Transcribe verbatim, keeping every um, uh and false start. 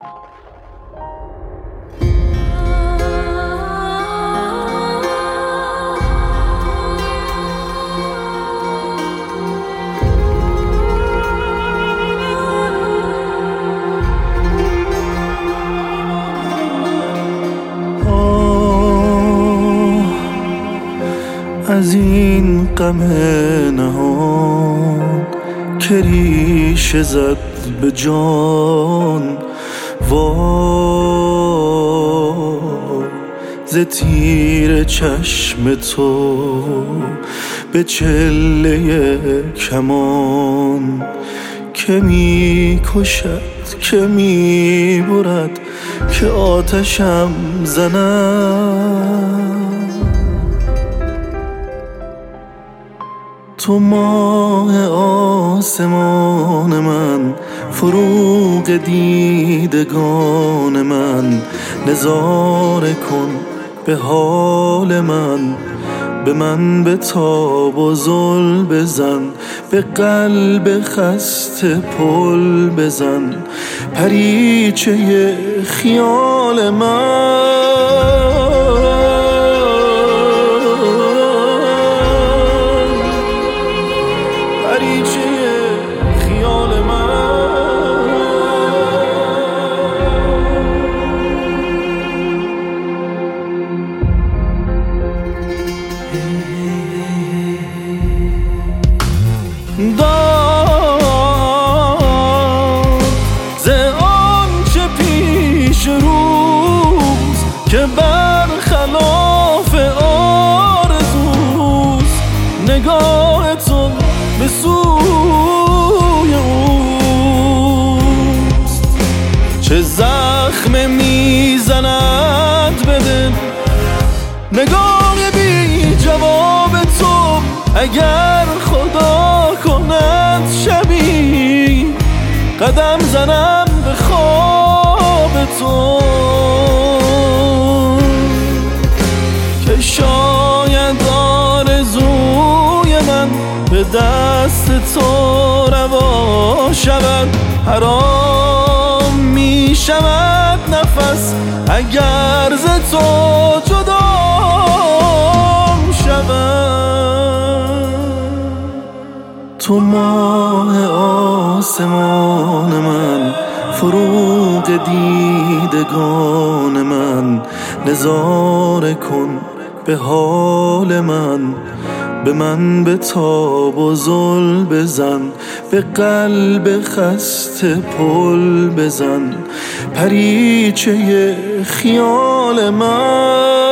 از این غم نهان که ریشه زد به جان، وای ز تیر چشم تو به چله کمان که می کشد که می برد که آتشم زند. تو ماه آسمان من، فروغ دیدگان من، نظاره کن به حال من، به من بتاب و زل بزن، به قلب خسته پل بزن، پریچه خیال من. ز آنچه پیش روز که برخلاف آرزوست، نگاه تو به سوی اوست. چه زخم میزند به دل نگاه بی جواب تو، اگر خدا کند شبی قدم زنم به خواب تو، که شاید آرزوی من به دست تو روا شود. حرام می شود نفس اگر ز تو جدا شود. تو ماه آسمان من، فروغ دیدگان من، نظاره کن به حال من، به من بتاب و زل بزن، به قلب خسته پل بزن، پریچه خیال من.